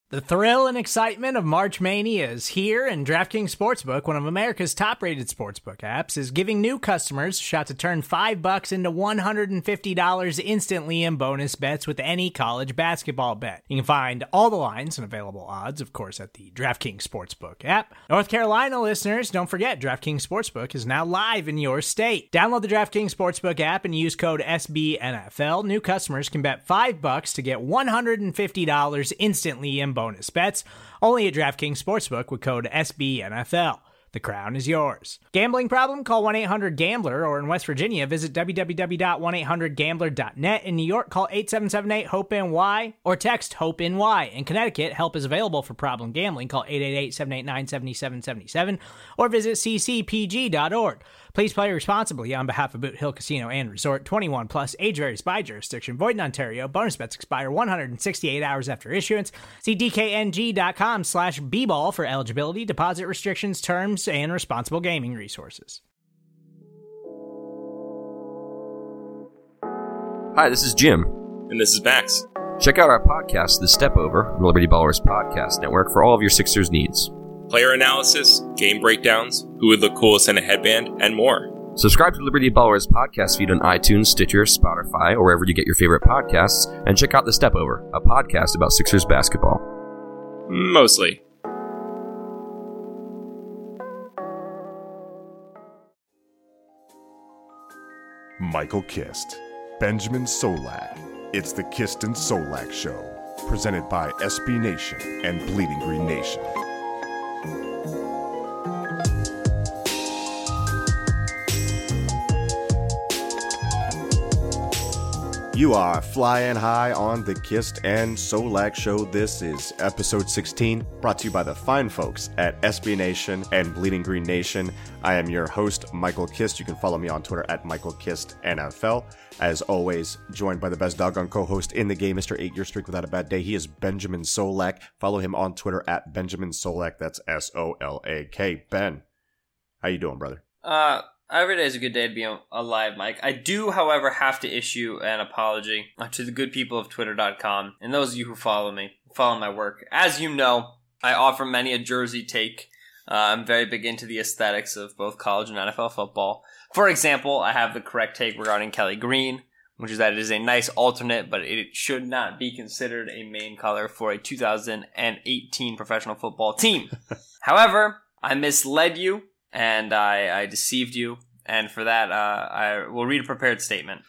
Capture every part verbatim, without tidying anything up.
The thrill and excitement of March Mania is here, and DraftKings Sportsbook, one of America's top-rated sportsbook apps, is giving new customers a shot to turn five bucks into one hundred fifty dollars instantly in bonus bets with any college basketball bet. You can find all the lines and available odds, of course, at the DraftKings Sportsbook app. North Carolina listeners, don't forget, DraftKings Sportsbook is now live in your state. Download the DraftKings Sportsbook app and use code S B N F L. New customers can bet five bucks to get one hundred fifty dollars instantly in bonus bets, only at DraftKings Sportsbook with code S B N F L. The crown is yours. Gambling problem? Call one eight hundred gambler, or in West Virginia, visit w w w dot one eight hundred gambler dot net. In New York, call eight seven seven eight hope N Y or text HOPE-NY. In Connecticut, help is available for problem gambling. Call eight eight eight, seven eight nine, seven seven seven seven or visit c c p g dot org. Please play responsibly on behalf of Boot Hill Casino and Resort. twenty-one plus, age varies by jurisdiction. Void in Ontario. Bonus bets expire one hundred sixty-eight hours after issuance. See d k n g dot com slash b ball for eligibility, deposit restrictions, terms, and responsible gaming resources. Hi, this is Jim. And this is Max. Check out our podcast, The Step Over, on the Liberty Ballers Podcast Network for all of your Sixers needs. Player analysis, game breakdowns, who would look coolest in a headband, and more. Subscribe to the Liberty Ballers podcast feed on iTunes, Stitcher, Spotify, or wherever you get your favorite podcasts, and check out The Step Over, a podcast about Sixers basketball. Mostly. Michael Kist, Benjamin Solak. It's the Kist and Solak Show, presented by S B Nation and Bleeding Green Nation. You are flying high on the Kist and Solak Show. This is episode sixteen, brought to you by the fine folks at S B Nation and Bleeding Green Nation. I am your host, Michael Kist. You can follow me on Twitter at Michael Kist N F L. As always, joined by the best doggone co-host in the game, Mister Eight Year Streak Without a Bad Day. He is Benjamin Solak. Follow him on Twitter at Benjamin Solak. That's S O L A K. Ben, how you doing, brother? Uh... Every day is a good day to be alive, Mike. I do, however, have to issue an apology to the good people of Twitter dot com and those of you who follow me, follow my work. As you know, I offer many a jersey take. Uh, I'm very big into the aesthetics of both college and N F L football. For example, I have the correct take regarding Kelly Green, which is that it is a nice alternate, but it should not be considered a main color for a two thousand eighteen professional football team. However, I misled you. And I, I deceived you, and for that, uh, I will read a prepared statement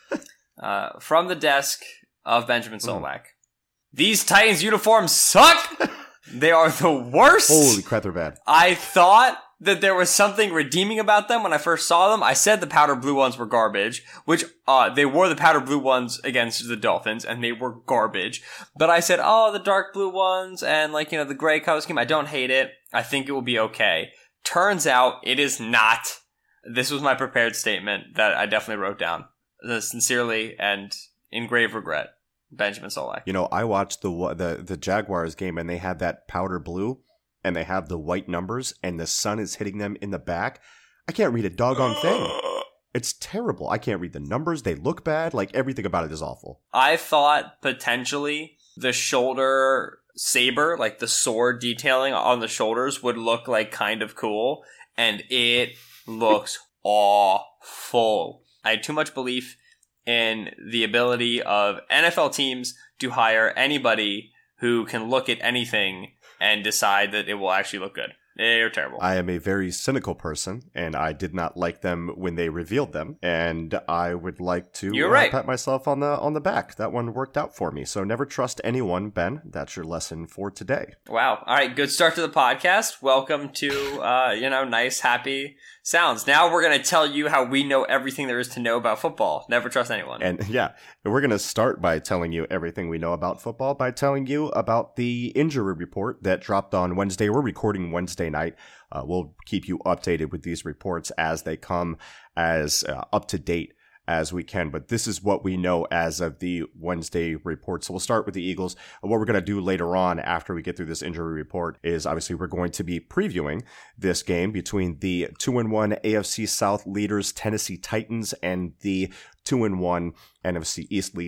uh, from the desk of Benjamin Solak. Mm. These Titans uniforms suck! They are the worst! Holy crap, they're bad. I thought that there was something redeeming about them when I first saw them. I said the powder blue ones were garbage, which uh, they wore the powder blue ones against the Dolphins, and they were garbage. But I said, oh, the dark blue ones, and like, you know, the gray color scheme, I don't hate it. I think it will be okay. Turns out it is not. This was my prepared statement that I definitely wrote down. Uh, sincerely and in grave regret, Benjamin Solak. You know, I watched the the the Jaguars game, and they had that powder blue, and they have the white numbers, and the sun is hitting them in the back. I can't read a doggone thing. It's terrible. I can't read the numbers. They look bad. Like, everything about it is awful. I thought potentially the shoulder saber, like the sword detailing on the shoulders, would look like kind of cool, and it looks awful. I had too much belief in the ability of N F L teams to hire anybody who can look at anything and decide that it will actually look good. They're terrible. I am a very cynical person, and I did not like them when they revealed them, and I would like to You're uh, right. pat myself on the on the back. That one worked out for me, so never trust anyone, Ben. That's your lesson for today. Wow. All right, good start to the podcast. Welcome to, uh, you know, nice, happy sounds. Now we're going to tell you how we know everything there is to know about football. Never trust anyone. And yeah, we're going to start by telling you everything we know about football by telling you about the injury report that dropped on Wednesday. We're recording Wednesday night. Uh, we'll keep you updated with these reports as they come, as uh, up to date as we can. But this is what we know as of the Wednesday report. So we'll start with the Eagles. What we're going to do later on after we get through this injury report is obviously we're going to be previewing this game between the two and one A F C South leaders Tennessee Titans and the two and one N F C East leading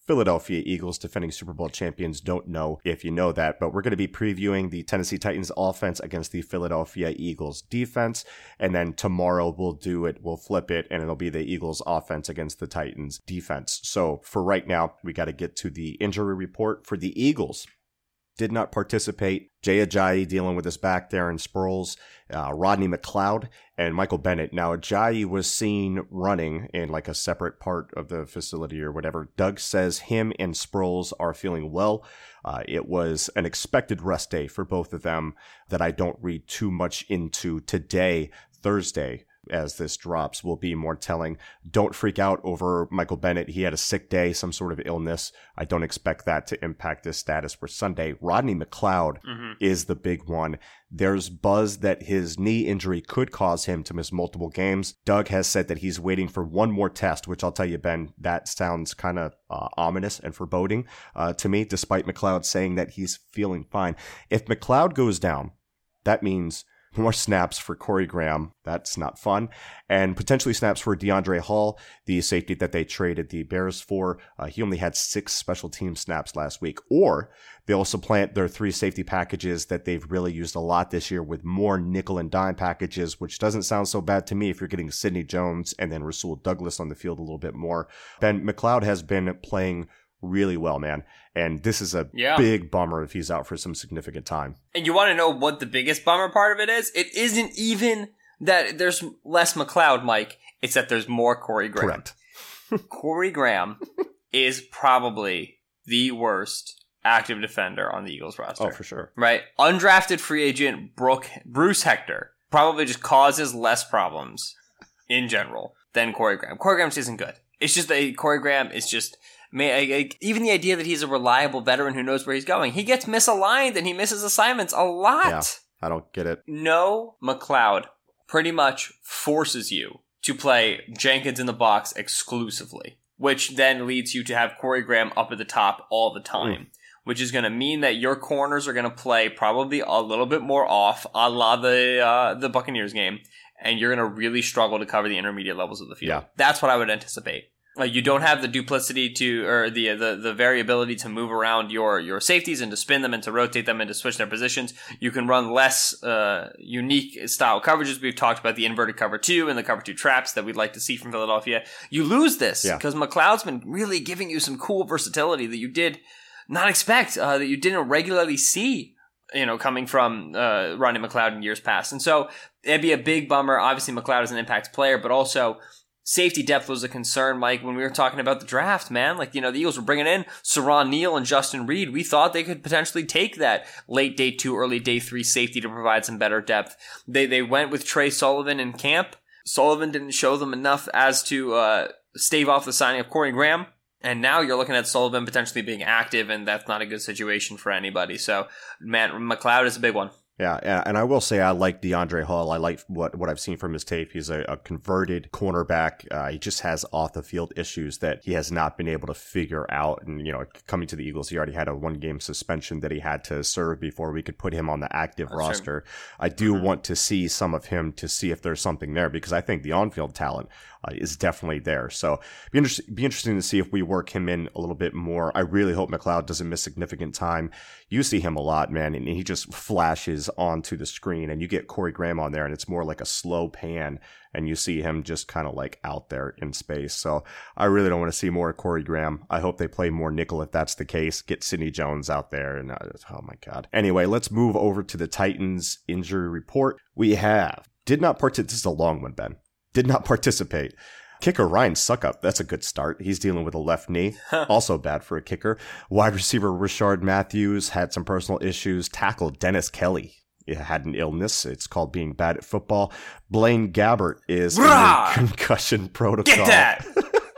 Philadelphia Eagles, defending Super Bowl champions. Don't know if you know that, but we're going to be previewing the Tennessee Titans offense against the Philadelphia Eagles defense. And then tomorrow we'll do it, we'll flip it, and it'll be the Eagles offense against the Titans defense. So for right now, we got to get to the injury report for the Eagles. Did not participate. Jay Ajayi dealing with his back there in Sproles, uh, Rodney McLeod, and Michael Bennett. Now, Ajayi was seen running in like a separate part of the facility or whatever. Doug says him and Sproles are feeling well. Uh, it was an expected rest day for both of them that I don't read too much into today, Thursday. As this drops, will be more telling. Don't freak out over Michael Bennett. He had a sick day, some sort of illness. I don't expect that to impact his status for Sunday. Rodney McLeod mm-hmm. is the big one. There's buzz that his knee injury could cause him to miss multiple games. Doug has said that he's waiting for one more test, which I'll tell you, Ben, that sounds kind of uh, ominous and foreboding uh, to me, despite McLeod saying that he's feeling fine. If McLeod goes down, that means more snaps for Corey Graham. That's not fun. And potentially snaps for DeAndre Hall, the safety that they traded the Bears for. Uh, he only had six special team snaps last week. Or they'll supplant their three safety packages that they've really used a lot this year with more nickel and dime packages, which doesn't sound so bad to me if you're getting Sidney Jones and then Rasul Douglas on the field a little bit more. Ben, McLeod has been playing really well, man. And this is a yeah. big bummer if he's out for some significant time. And you want to know what the biggest bummer part of it is? It isn't even that there's less McLeod, Mike. It's that there's more Corey Graham. Correct. Corey Graham is probably the worst active defender on the Eagles roster. Oh, for sure. Right? Undrafted free agent Brooke, Bruce Hector probably just causes less problems in general than Corey Graham. Corey Graham just isn't good. It's just that Corey Graham is just... May, I, I, even the idea that he's a reliable veteran who knows where he's going. He gets misaligned and he misses assignments a lot. Yeah, I don't get it. No McLeod pretty much forces you to play Jenkins in the box exclusively, which then leads you to have Corey Graham up at the top all the time, mm. which is going to mean that your corners are going to play probably a little bit more off, a la the, uh, the Buccaneers game, and you're going to really struggle to cover the intermediate levels of the field. Yeah. That's what I would anticipate. Like, you don't have the duplicity to, or the, the the variability to move around your, your safeties and to spin them and to rotate them and to switch their positions. You can run less uh, unique style coverages. We've talked about the inverted cover two and the cover two traps that we'd like to see from Philadelphia. You lose this because yeah. McLeod's been really giving you some cool versatility that you did not expect, uh, that you didn't regularly see, you know, coming from uh, Rodney McLeod in years past. And so it'd be a big bummer. Obviously, McLeod is an impact player, but also safety depth was a concern, Mike, when we were talking about the draft, man. Like, you know, the Eagles were bringing in Saron Neal and Justin Reed. We thought they could potentially take that late day two, early day three safety to provide some better depth. They they went with Trey Sullivan in camp. Sullivan didn't show them enough as to uh, stave off the signing of Corey Graham. And now you're looking at Sullivan potentially being active, and that's not a good situation for anybody. So, man, McLeod is a big one. Yeah, and I will say I like DeAndre Hall. I like what, what I've seen from his tape. He's a, a converted cornerback. Uh, he just has off-the-field issues that he has not been able to figure out. And, you know, coming to the Eagles, he already had a one-game suspension that he had to serve before we could put him on the active That's roster. True. I do mm-hmm. want to see some of him to see if there's something there, because I think the on-field talent uh, is definitely there. So be, inter- be interesting to see if we work him in a little bit more. I really hope McLeod doesn't miss significant time. You see him a lot, man, and he just flashes onto the screen, and you get Corey Graham on there, and it's more like a slow pan, and you see him just kind of like out there in space. So I really don't want to see more of Corey Graham. I hope they play more nickel if that's the case. Get Sidney Jones out there, and uh, oh my God. Anyway, let's move over to the Titans injury report. We have did not participate. This is a long one, Ben. Did not participate. Kicker Ryan Suckup, that's a good start. He's dealing with a left knee. Also bad for a kicker. Wide receiver Rishard Matthews had some personal issues. Tackle Dennis Kelly had an illness. It's called being bad at football. Blaine Gabbert is in the concussion protocol. Get that!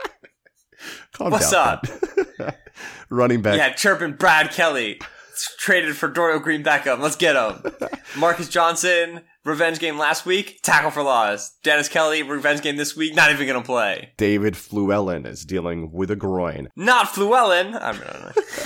Calm What's down, up? Running back. Yeah, chirping Brad Kelly. It's traded for Dorial Green Beckham. Let's get him. Marcus Johnson, revenge game last week, tackle for loss. Dennis Kelly, revenge game this week, not even going to play. David Fluellen is dealing with a groin. Not Fluellen. I don't know.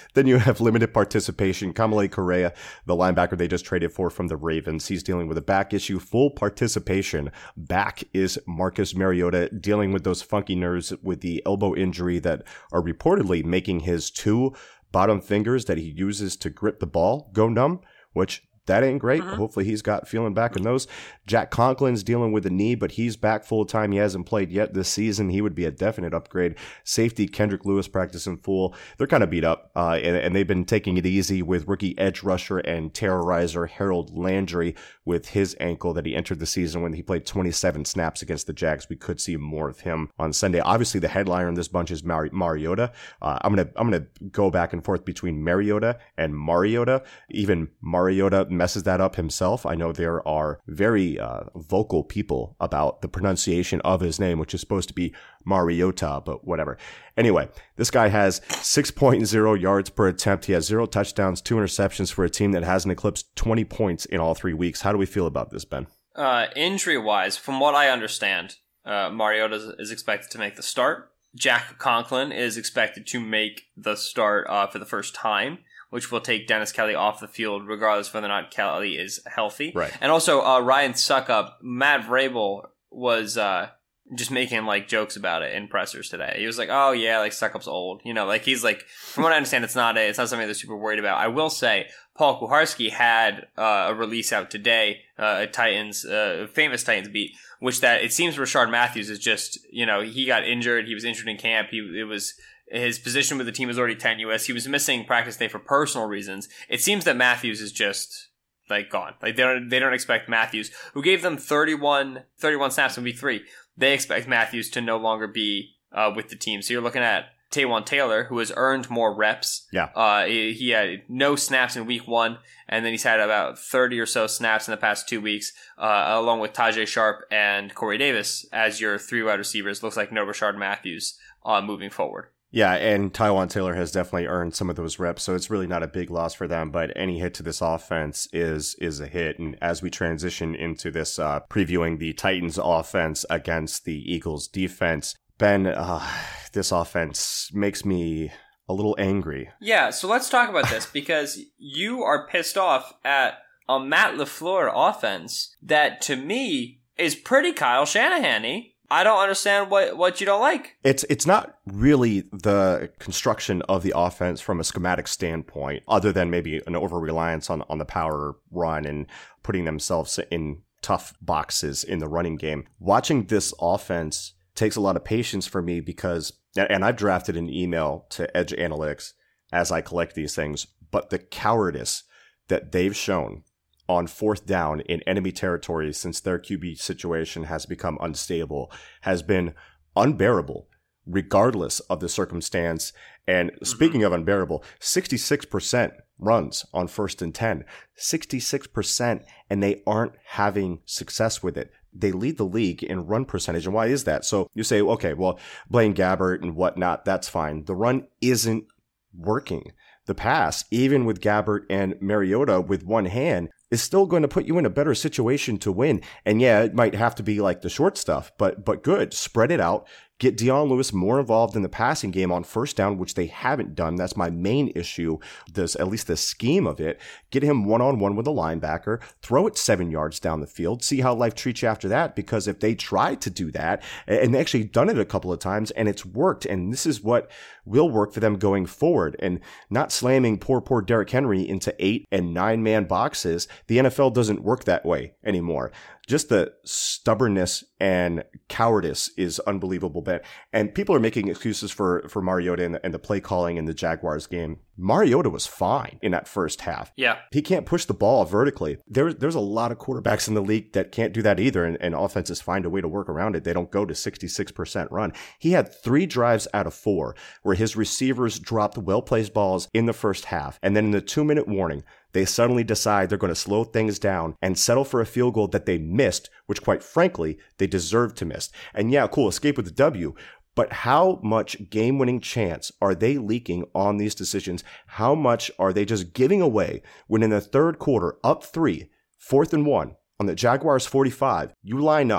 Then you have limited participation. Kamalei Correa, the linebacker they just traded for from the Ravens, he's dealing with a back issue. Full participation back is Marcus Mariota, dealing with those funky nerves with the elbow injury that are reportedly making his two bottom fingers that he uses to grip the ball go numb, which that ain't great. Uh-huh. Hopefully he's got feeling back in those. Jack Conklin's dealing with a knee, but he's back full time. He hasn't played yet this season. He would be a definite upgrade. Safety Kendrick Lewis practicing full. They're kind of beat up, uh, and, and they've been taking it easy with rookie edge rusher and terrorizer Harold Landry with his ankle that he entered the season when he played twenty-seven snaps against the Jags. We could see more of him on Sunday. Obviously, the headliner in this bunch is Mar- Mariota. Uh, I'm gonna I'm gonna go back and forth between Mariota and Mariota. Even Mariota messes that up himself. I know there are very uh, vocal people about the pronunciation of his name, which is supposed to be Mariota, but whatever. Anyway, this guy has six point oh yards per attempt. He has zero touchdowns, two interceptions for a team that hasn't eclipsed twenty points in all three weeks. How do we feel about this, Ben? Uh, injury-wise, from what I understand, uh, Mariota is expected to make the start. Jack Conklin is expected to make the start uh, for the first time, which will take Dennis Kelly off the field regardless of whether or not Kelly is healthy. Right. And also, uh, Ryan Suckup, Matt Vrabel was uh, just making like jokes about it in pressers today. He was like, oh yeah, like Suckup's old. You know, like he's like, from what I understand, it's not a, it's not something they're super worried about. I will say, Paul Kuharsky had uh, a release out today, uh, a Titans, uh, famous Titans beat, which that it seems Rashard Matthews is just, you know, he got injured. He was injured in camp. He, it was, his position with the team was already tenuous. He was missing practice day for personal reasons. It seems that Matthews is just like gone. Like they don't, they don't expect Matthews, who gave them thirty-one, thirty-one snaps in week three. They expect Matthews to no longer be uh, with the team. So you're looking at Taywan Taylor, who has earned more reps. Yeah. Uh, he, he had no snaps in week one, and then he's had about thirty or so snaps in the past two weeks, uh, along with Tajay Sharp and Corey Davis as your three wide receivers. Looks like no Rashard Matthews uh, moving forward. Yeah, and Taywan Taylor has definitely earned some of those reps, so it's really not a big loss for them, but any hit to this offense is is a hit. And as we transition into this, uh, previewing the Titans offense against the Eagles defense, Ben, uh, this offense makes me a little angry. Yeah, so let's talk about this, because you are pissed off at a Matt LaFleur offense that, to me, is pretty Kyle Shanahan-y. I don't understand what, what you don't like. It's it's not really the construction of the offense from a schematic standpoint, other than maybe an over-reliance on, on the power run and putting themselves in tough boxes in the running game. Watching this offense takes a lot of patience for me because, and I've drafted an email to Edge Analytics as I collect these things, but the cowardice that they've shown on fourth down in enemy territory since their Q B situation has become unstable has been unbearable, regardless of the circumstance. And mm-hmm. speaking of unbearable, sixty-six percent runs on first and ten, sixty-six percent, and they aren't having success with it. They lead the league in run percentage. And why is that? So you say, okay, well, Blaine Gabbert and whatnot, that's fine. The run isn't working. The pass, even with Gabbert and Mariota with one hand, is still going to put you in a better situation to win. And yeah, it might have to be like the short stuff, but but good. Spread it out. Get Dion Lewis more involved in the passing game on first down, which they haven't done. That's my main issue. There's at least the scheme of it. Get him one-on-one with a linebacker. Throw it seven yards down the field. See how life treats you after that. Because if they try to do that, and they actually done it a couple of times, and it's worked, and this is what will work for them going forward, and not slamming poor, poor Derrick Henry into eight and nine-man boxes. The N F L doesn't work that way anymore. Just the stubbornness and cowardice is unbelievable, Ben. And people are making excuses for, for Mariota and the, and the play calling in the Jaguars game. Mariota was fine in that first half. Yeah. He can't push the ball vertically. There, there's a lot of quarterbacks in the league that can't do that either, and, and offenses find a way to work around it. They don't go to sixty-six percent run. He had three drives out of four where his receivers dropped well-placed balls in the first half. And then in the two-minute warning, they suddenly decide they're going to slow things down and settle for a field goal that they missed, which quite frankly, they deserved to miss. And yeah, cool, escape with the W. But how much game-winning chance are they leaking on these decisions? How much are they just giving away when in the third quarter, up three, fourth and one, on the Jaguars forty-five, you line up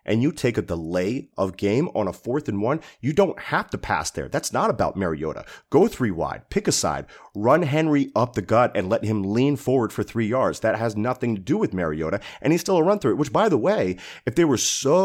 and you take a delay of game on a fourth and one, you don't have to pass there. That's not about Mariota. Go three wide, pick a side, run Henry up the gut and let him lean forward for three yards. That has nothing to do with Mariota, and he's still a run through it, which, by the way, if they were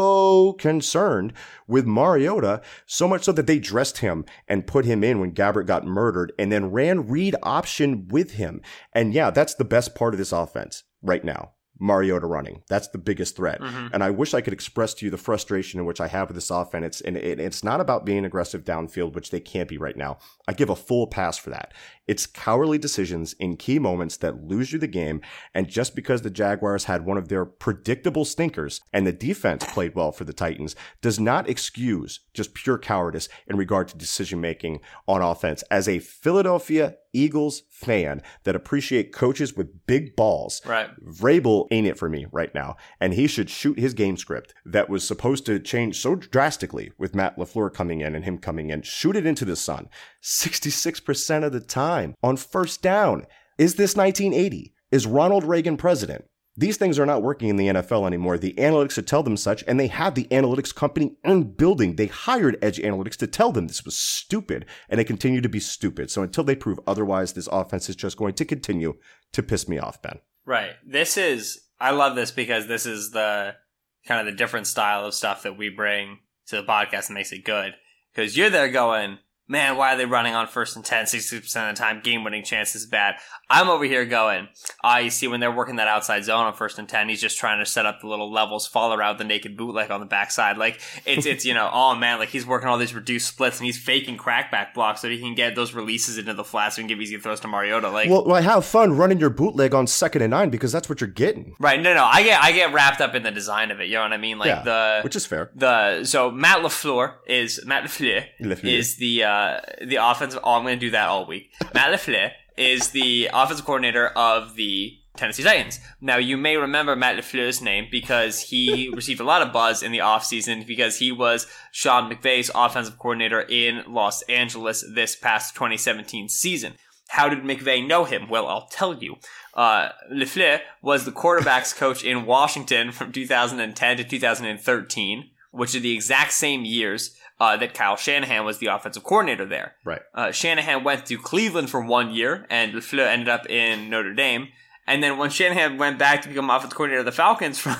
so concerned with Mariota, so much so that they dressed him and put him in when Gabbert got murdered and then ran read option with him. And yeah, that's the best part of this offense right now. Mariota running. That's the biggest threat. Mm-hmm. And I wish I could express to you the frustration in which I have with this offense. It's, and it, it's not about being aggressive downfield, which they can't be right now. I give a full pass for that. It's cowardly decisions in key moments that lose you the game. And just because the Jaguars had one of their predictable stinkers and the defense played well for the Titans does not excuse just pure cowardice in regard to decision making on offense. As a Philadelphia Eagles fan that appreciate coaches with big balls, right? Vrabel ain't it for me right now. And he should shoot his game script that was supposed to change so drastically with Matt LaFleur coming in and him coming in. Shoot it into the sun sixty-six percent of the time on first down. Is this nineteen eighty? Is Ronald Reagan president? These things are not working in the N F L anymore. The analytics should tell them such, and they have the analytics company in building. They hired Edge Analytics to tell them this was stupid, and they continue to be stupid. So until they prove otherwise, this offense is just going to continue to piss me off, Ben. Right. This is, I love this because this is the kind of the different style of stuff that we bring to the podcast that makes it good. Because you're there going, man, why are they running on first and ten, sixty percent of the time? Game-winning chance is bad. I'm over here going, ah, you see when they're working that outside zone on first and ten, he's just trying to set up the little levels, follow around the naked bootleg on the backside. Like, it's, it's you know, oh man, like he's working all these reduced splits and he's faking crackback blocks so he can get those releases into the flats and give easy throws to Mariota. Like, well, well, have fun running your bootleg on second and nine because that's what you're getting. Right. No, no, I get, I get wrapped up in the design of it. You know what I mean? Like yeah, the, which is fair. The, so Matt LaFleur is, Matt LaFleur, LaFleur. is the, uh, the offensive, oh, I'm going to do that all week. Matt LaFleur is the offensive coordinator of the Tennessee Titans. Now, you may remember Matt LaFleur's name because he received a lot of buzz in the offseason because he was Sean McVay's offensive coordinator in Los Angeles this past twenty seventeen season. How did McVay know him? Well, I'll tell you. Uh, LaFleur was the quarterback's coach in Washington from two thousand ten to two thousand thirteen, which are the exact same years Uh, that Kyle Shanahan was the offensive coordinator there. Right. Uh, Shanahan went to Cleveland for one year, and LaFleur ended up in Notre Dame. And then when Shanahan went back to become offensive coordinator of the Falcons, from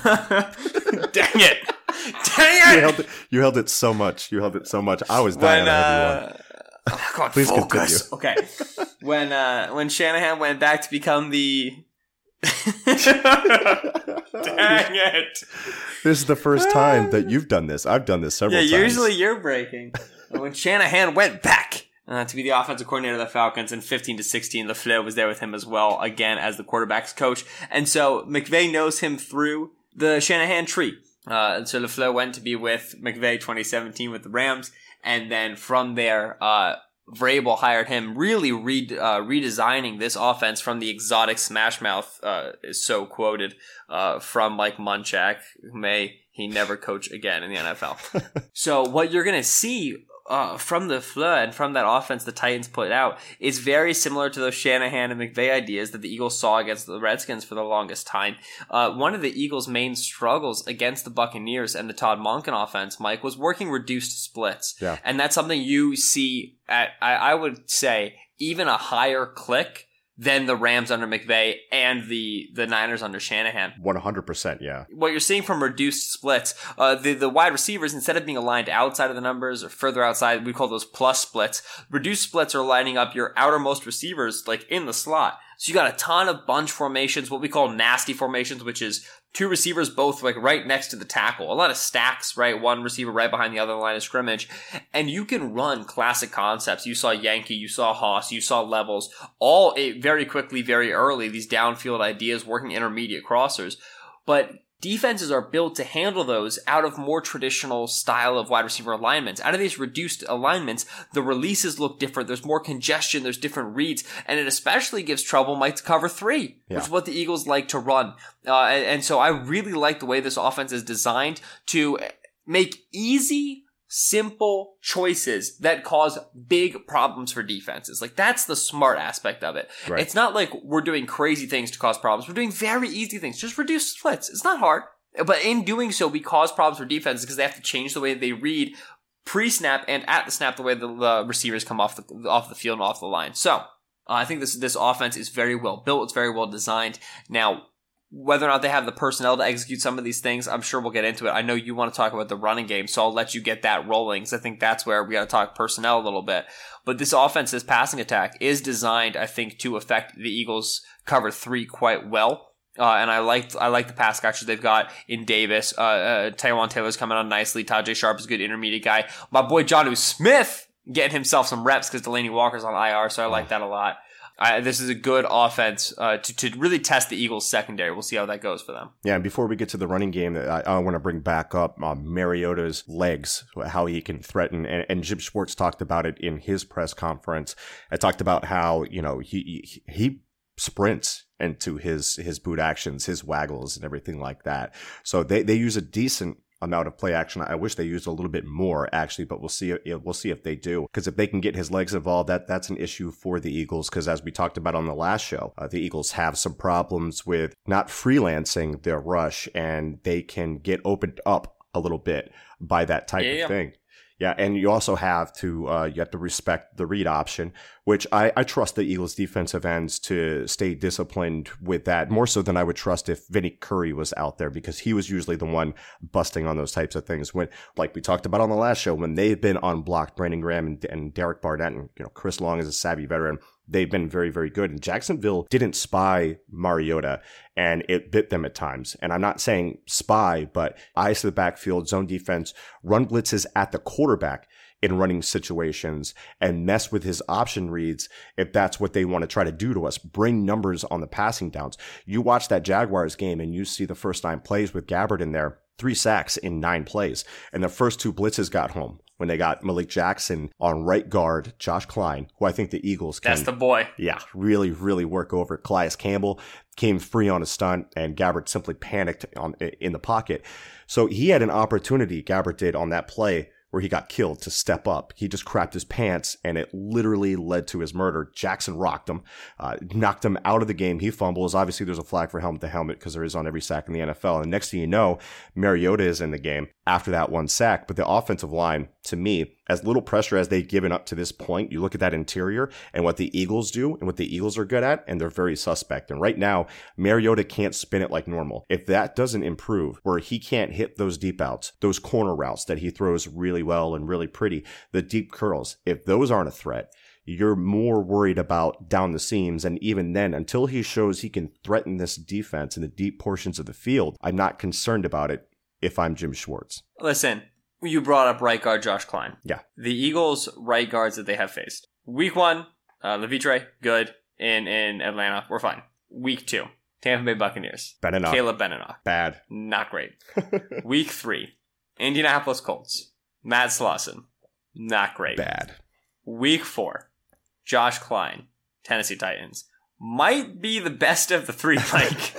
dang it, dang it, you held it, you held it so much. You held it so much. I was dying. When, uh, oh, God, Please focus. continue. Okay. when uh, when Shanahan went back to become the dang it. This is the first time that you've done this. I've done this several yeah, times. Yeah, usually you're breaking. When Shanahan went back uh, to be the offensive coordinator of the Falcons in fifteen to sixteen, LaFleur was there with him as well, again, as the quarterback's coach. And so McVay knows him through the Shanahan tree. Uh, and so LaFleur went to be with McVay twenty seventeen with the Rams. And then from there, uh, Vrabel hired him, really re- uh, redesigning this offense from the exotic smash mouth, uh, is so quoted, uh, from Mike Munchak, who may he never coach again in the N F L. So what you're going to see uh, from the LaFleur and from that offense the Titans put out is very similar to those Shanahan and McVay ideas that the Eagles saw against the Redskins for the longest time. Uh, one of the Eagles' main struggles against the Buccaneers and the Todd Monken offense, Mike, was working reduced splits. Yeah. And that's something you see at, I, I would say, even a higher click than the Rams under McVay and the, the Niners under Shanahan. one hundred percent, yeah. What you're seeing from reduced splits, uh, the, the wide receivers, instead of being aligned outside of the numbers or further outside, we call those plus splits. Reduced splits are lining up your outermost receivers like in the slot. So you got a ton of bunch formations, what we call nasty formations, which is two receivers both like right next to the tackle. A lot of stacks, right? One receiver right behind the other line of scrimmage. And you can run classic concepts. You saw Yankee, you saw Haas, you saw Levels, all very quickly, very early, these downfield ideas, working intermediate crossers. But defenses are built to handle those out of more traditional style of wide receiver alignments. Out of these reduced alignments, the releases look different. There's more congestion. There's different reads. And it especially gives trouble, Mike, to cover three, yeah. which is what the Eagles like to run. Uh, and, and so I really like the way this offense is designed to make easy, simple choices that cause big problems for defenses. Like, that's the smart aspect of it. Right. It's not like we're doing crazy things to cause problems. We're doing very easy things. Just reduce splits. It's not hard. But in doing so, we cause problems for defenses because they have to change the way they read pre-snap and at the snap the way the, the receivers come off the off the field and off the line. So uh, I think this this offense is very well built. It's very well designed. Now, whether or not they have the personnel to execute some of these things, I'm sure we'll get into it. I know you want to talk about the running game, so I'll let you get that rolling because I think that's where we got to talk personnel a little bit. But this offense, this passing attack, is designed, I think, to affect the Eagles' cover three quite well. Uh, and I like I like the pass catchers they've got in Davis. Uh, uh, Taywan Taylor's coming on nicely. Tajay Sharp is a good intermediate guy. My boy Jonnu Smith getting himself some reps because Delaney Walker's on I R, so I like that a lot. I, this is a good offense uh, to, to really test the Eagles' secondary. We'll see how that goes for them. Yeah, and before we get to the running game, I, I want to bring back up um, Mariota's legs, how he can threaten. And, and Jim Schwartz talked about it in his press conference. I talked about how, you know, he he, he sprints into his his boot actions, his waggles, and everything like that. So they, they use a decent amount of play action. I wish they used a little bit more actually, but we'll see. We'll see if they do, because if they can get his legs involved, that that's an issue for the Eagles. Because as we talked about on the last show, uh, the Eagles have some problems with not freelancing their rush, and they can get opened up a little bit by that type yeah, of yeah. thing. Yeah, and you also have to uh, you have to respect the read option, which I, I trust the Eagles defensive ends to stay disciplined with that, more so than I would trust if Vinny Curry was out there, because he was usually the one busting on those types of things. When, like we talked about on the last show, when they've been unblocked, Brandon Graham and, and Derek Barnett, and you know Chris Long is a savvy veteran, they've been very, very good. And Jacksonville didn't spy Mariota, and it bit them at times. And I'm not saying spy, but eyes to the backfield, zone defense, run blitzes at the quarterback in running situations, and mess with his option reads if that's what they want to try to do to us. Bring numbers on the passing downs. You watch that Jaguars game and you see the first nine plays with Gabbert in there, three sacks in nine plays. And the first two blitzes got home when they got Malik Jackson on right guard, Josh Klein, who I think the Eagles can. That's the boy. Yeah, really, really work over. Calais Campbell came free on a stunt, and Gabbert simply panicked on in the pocket. So he had an opportunity, Gabbert did, on that play where he got killed, to step up. He just crapped his pants, and it literally led to his murder. Jackson rocked him, uh, knocked him out of the game. He fumbles. Obviously, there's a flag for helmet to helmet because there is on every sack in the N F L. And next thing you know, Mariota is in the game after that one sack. But the offensive line, to me, as little pressure as they've given up to this point, you look at that interior and what the Eagles do and what the Eagles are good at, and they're very suspect. And right now, Mariota can't spin it like normal. If that doesn't improve, where he can't hit those deep outs, those corner routes that he throws really well and really pretty, the deep curls, if those aren't a threat, you're more worried about down the seams. And even then, until he shows he can threaten this defense in the deep portions of the field, I'm not concerned about it if I'm Jim Schwartz. Listen, you brought up right guard Josh Klein. Yeah. The Eagles' right guards that they have faced. Week one, uh, Levitre, good. In, in Atlanta, we're fine. Week two, Tampa Bay Buccaneers. Beninoff. Caleb Beninoff. Bad. Not great. Week three, Indianapolis Colts. Matt Slauson. Not great. Bad. Week four, Josh Klein. Tennessee Titans. Might be the best of the three, Mike.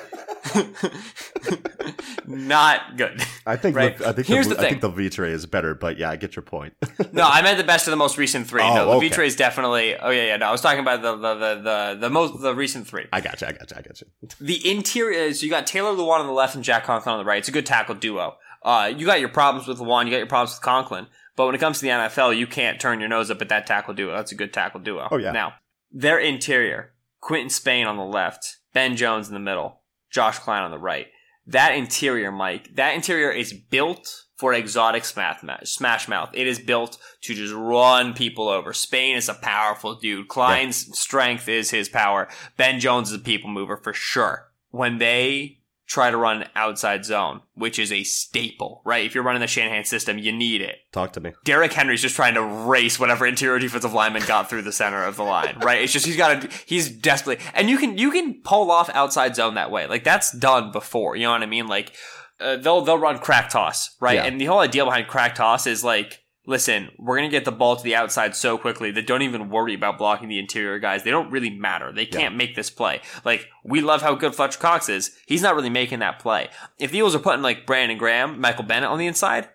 Not good. I think right? the, I think Here's the, the thing. I think the Vitre is better, but yeah, I get your point. No, I meant the best of the most recent three. Oh, no, the okay. Vitre is definitely. Oh yeah, yeah. No, I was talking about the the the the, the most the recent three. I got you. I got you. I got you. The interior is you got Taylor Lewan on the left and Jack Conklin on the right. It's a good tackle duo. Uh, you got your problems with Lewan, you got your problems with Conklin, but when it comes to the N F L, you can't turn your nose up at that tackle duo. That's a good tackle duo. Oh yeah. Now their interior: Quentin Spain on the left, Ben Jones in the middle, Josh Klein on the right. That interior, Mike, that interior is built for exotic smash mouth. It is built to just run people over. Spain is a powerful dude. Klein's yeah. strength is his power. Ben Jones is a people mover for sure. When they try to run outside zone, which is a staple, right? If you're running the Shanahan system, you need it. Talk to me. Derrick Henry's just trying to race whatever interior defensive lineman got through the center of the line, right? It's just he's got to, he's desperately, and you can you can pull off outside zone that way. Like that's done before. You know what I mean? Like uh, they'll they'll run crack toss, right? Yeah. And the whole idea behind crack toss is like, listen, we're going to get the ball to the outside so quickly that don't even worry about blocking the interior guys. They don't really matter. They can't yeah. make this play. Like, we love how good Fletcher Cox is. He's not really making that play. If the Eagles are putting, like, Brandon Graham, Michael Bennett on the inside,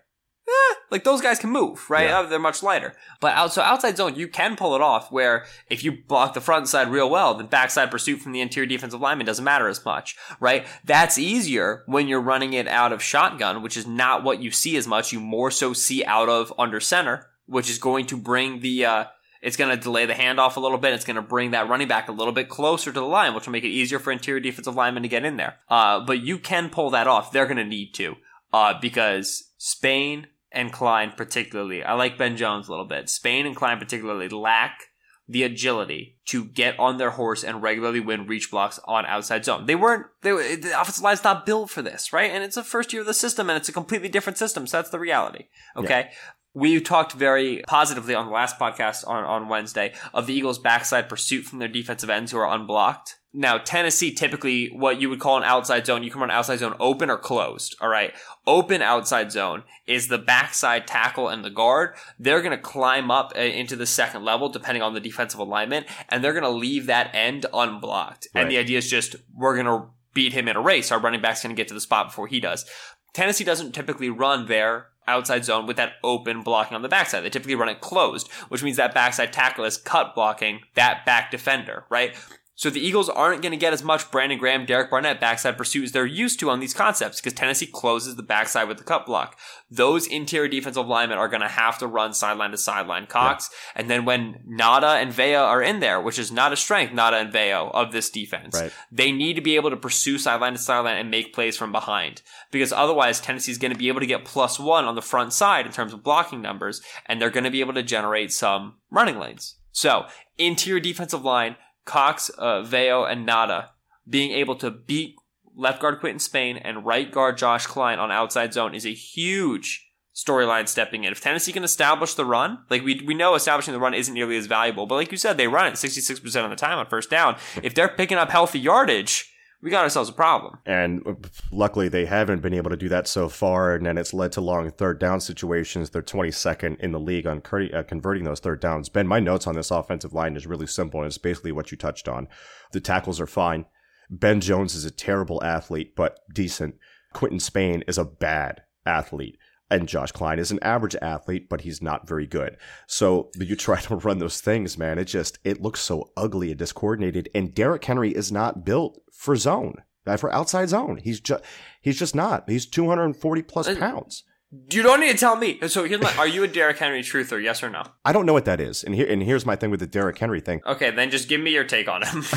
eh, like those guys can move, right? Yeah. Uh, they're much lighter. But out, so outside zone, you can pull it off where if you block the front side real well, then backside pursuit from the interior defensive lineman doesn't matter as much, right? That's easier when you're running it out of shotgun, which is not what you see as much. You more so see out of under center, which is going to bring the, uh, it's going to delay the handoff a little bit. It's going to bring that running back a little bit closer to the line, which will make it easier for interior defensive linemen to get in there. Uh, but you can pull that off. They're going to need to, uh, because Spain and Klein particularly, I like Ben Jones a little bit. Spain and Klein particularly lack the agility to get on their horse and regularly win reach blocks on outside zone. They weren't, they, the offensive line's not built for this, right? And it's the first year of the system and it's a completely different system. So that's the reality. Okay. Yeah. We talked very positively on the last podcast on, on Wednesday of the Eagles' backside pursuit from their defensive ends who are unblocked. Now, Tennessee, typically what you would call an outside zone, you can run outside zone open or closed, all right? Open outside zone is the backside tackle and the guard. They're going to climb up into the second level, depending on the defensive alignment, and they're going to leave that end unblocked. Right. And the idea is just, we're going to beat him in a race. Our running back's going to get to the spot before he does. Tennessee doesn't typically run their outside zone with that open blocking on the backside. They typically run it closed, which means that backside tackle is cut blocking that back defender, right? So the Eagles aren't going to get as much Brandon Graham, Derek Barnett backside pursuit as they're used to on these concepts because Tennessee closes the backside with the cut block. Those interior defensive linemen are going to have to run sideline to sideline Cox. Yeah. And then when Nada and Vea are in there, which is not a strength, Nada and Vea of this defense, right, they need to be able to pursue sideline to sideline and make plays from behind because otherwise Tennessee's going to be able to get plus one on the front side in terms of blocking numbers and they're going to be able to generate some running lanes. So interior defensive line, Cox, uh, Veo, and Nada being able to beat left guard Quinton Spain and right guard Josh Klein on outside zone is a huge storyline stepping in. If Tennessee can establish the run, like we we know establishing the run isn't nearly as valuable, but like you said, they run it sixty-six percent of the time on first down. If they're picking up healthy yardage, we got ourselves a problem. And luckily, they haven't been able to do that so far, and then it's led to long third down situations. They're twenty-second in the league on uh, converting those third downs. Ben, my notes on this offensive line is really simple, and it's basically what you touched on. The tackles are fine. Ben Jones is a terrible athlete, but decent. Quinton Spain is a bad athlete. And Josh Klein is an average athlete, but he's not very good. So you try to run those things, man. It just, it looks so ugly and discoordinated. And Derrick Henry is not built for zone, for outside zone. He's just, he's just not. He's two hundred forty plus pounds. You don't need to tell me. So here's my, are you a Derrick Henry truther? Yes or no? I don't know what that is. And here, and here's my thing with the Derrick Henry thing. Okay, then just give me your take on him.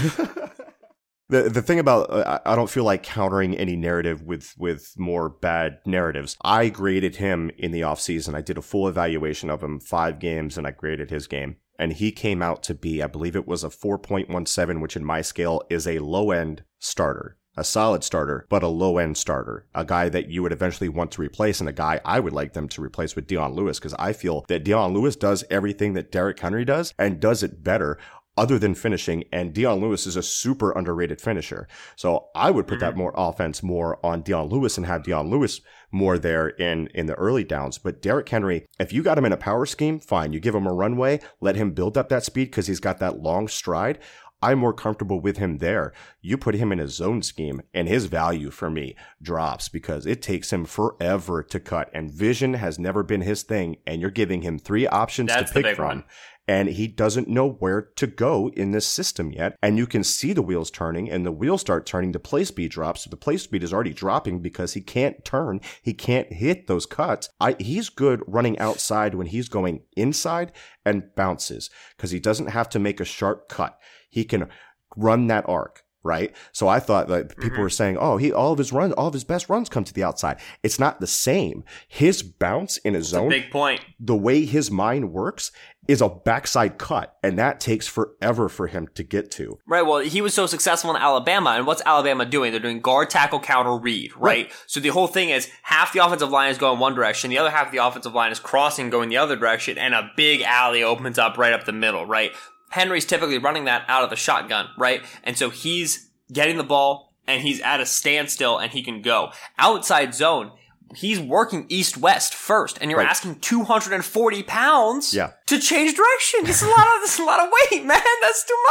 The the thing about, uh, I don't feel like countering any narrative with, with more bad narratives. I graded him in the offseason. I did a full evaluation of him, five games, and I graded his game. And he came out to be, I believe it was a four point one seven, which in my scale is a low-end starter. A solid starter, but a low-end starter. A guy that you would eventually want to replace, and a guy I would like them to replace with Dion Lewis, because I feel that Dion Lewis does everything that Derrick Henry does, and does it better, other than finishing, and Dion Lewis is a super underrated finisher. So I would put mm-hmm. that more offense more on Dion Lewis and have Dion Lewis more there in, in the early downs. But Derrick Henry, if you got him in a power scheme, fine. You give him a runway, let him build up that speed because he's got that long stride. I'm more comfortable with him there. You put him in a zone scheme and his value for me drops because it takes him forever to cut, and vision has never been his thing, and you're giving him three options That's to pick from. One. And he doesn't know where to go in this system yet. And you can see the wheels turning, and the wheels start turning. The play speed drops. So the play speed is already dropping because he can't turn. He can't hit those cuts. I, he's good running outside when he's going inside and bounces because he doesn't have to make a sharp cut. He can run that arc. Right. So I thought that people mm-hmm. were saying, oh, he, all of his runs, all of his best runs come to the outside. It's not the same. His bounce in a That's zone, a big point. The way his mind works is a backside cut. And that takes forever for him to get to. Right. Well, he was so successful in Alabama. And what's Alabama doing? They're doing guard, tackle, counter, read. Right. right. So the whole thing is half the offensive line is going one direction. The other half of the offensive line is crossing, going the other direction. And a big alley opens up right up the middle. Right. Henry's typically running that out of the shotgun, right? And so he's getting the ball and he's at a standstill and he can go. Outside zone, he's working east-west first, and you're right. asking two hundred forty pounds yeah. to change direction. This is a lot of this is a lot of weight, man. That's too much.